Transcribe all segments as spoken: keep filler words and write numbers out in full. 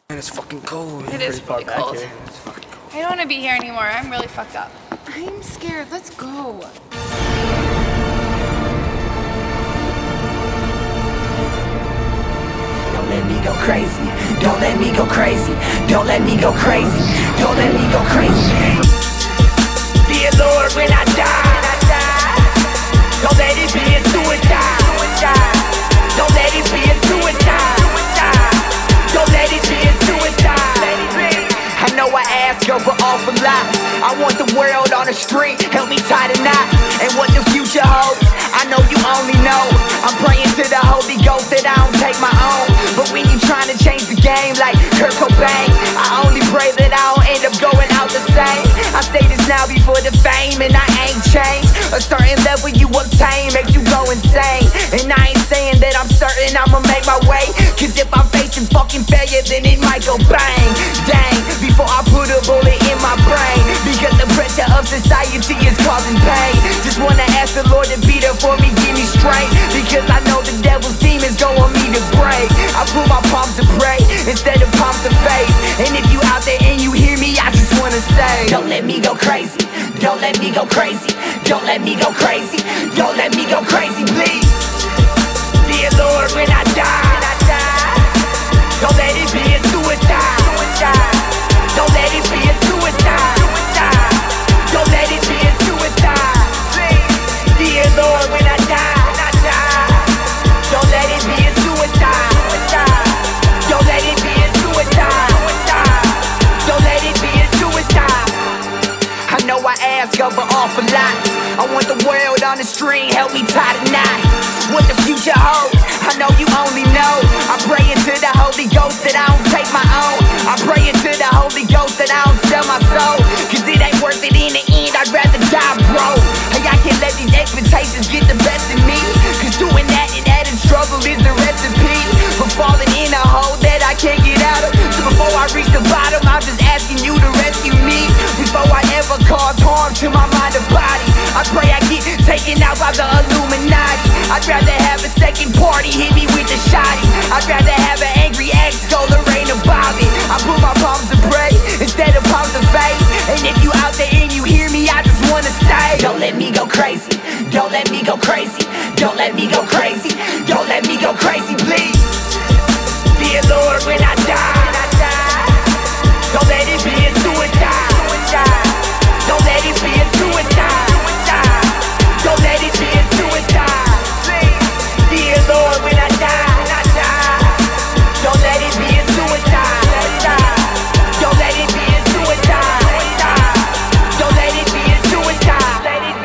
And it's fucking cold. It is really cold. It's fucking cold. I don't want to be here anymore. I'm really fucked up. I'm scared. Let's go. Don't let me go crazy. Don't let me go crazy. Don't let me go crazy. Don't let me go crazy. Dear Lord, when I die, don't let it be a suicide. Don't let it be a suicide. Don't let it be a suicide. I know I ask of an awful lot. I want the world on the street, help me tie the knot. And what the future holds, I know you only know. I'm praying to the Holy Ghost that I don't take my own. But when you trying to change the game like Kurt Cobain, I only pray that I don't end up going out the same. I say this now before the fame, and I ain't changed. A certain level you obtain makes you go insane. And I ain't saying that I'm certain I'ma make my way, cause if I'm facing fucking failure, then it might go bang, dang, before I put a bullet in my brain. Because the pressure of society is causing pain. Just wanna ask the Lord to be there for me, give me strength. Because I know the devil's demons go on me to break. I put my palms to pray instead of palms to faith. And if you out there and you hear me, I just wanna say, don't let me go crazy. Don't let me go crazy. Don't let me go crazy. Don't let me go crazy, please. Dear Lord, when I die, don't let it be a suicide. Don't let it be a suicide. Don't let it be a suicide. Dear Lord, when I die, don't let it be a suicide. Don't let it be a suicide. Don't let it be a suicide. I know I ask of an awful lot. I want the world on the string, help me tie the knot. What the future holds, I know you only know. I'm praying to the Holy Ghost that I don't take my own. I'm praying to the Holy Ghost that I don't sell my soul. Cause it ain't worth it in the end, I'd rather die broke. Hey, I can't let these expectations get the best of me. Cause doing that and adding struggle is the recipe for falling in a hole that I can't get out of. So before I reach the bottom, I'm just asking you to rescue me. Before I ever cause harm to my mind or body, I pray I get taken out by the Illuminati. I'd rather have a second party hit me with a shotty. I'd rather have an angry ex go Lorraine or Bobby. I put my palms to pray instead of palms to face. And if you out there and you hear me, I just wanna say, don't let me go crazy. Don't let me go crazy. Don't let me go crazy. Don't let me go crazy, please. Dear Lord, when I die, don't let it be a suicide. Don't let it be a suicide. Don't let it be a suicide. Dear Lord, when I die, don't let it be a suicide. Don't let it be a suicide. Don't let it be a suicide.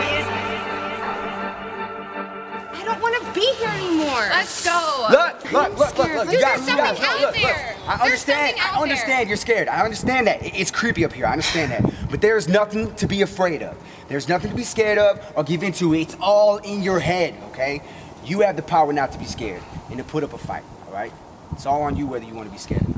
I don't want to be here anymore. Let's go. Look, look, look, look, look. You There's guys, you guys, something out look, look, look. there. I There's understand. something out I understand there. you're scared. I understand that. It- It's creepy up here. I understand that. But there's nothing to be afraid of. There's nothing to be scared of or give into. It's all in your head, okay? You have the power not to be scared and to put up a fight, all right? It's all on you whether you want to be scared or not.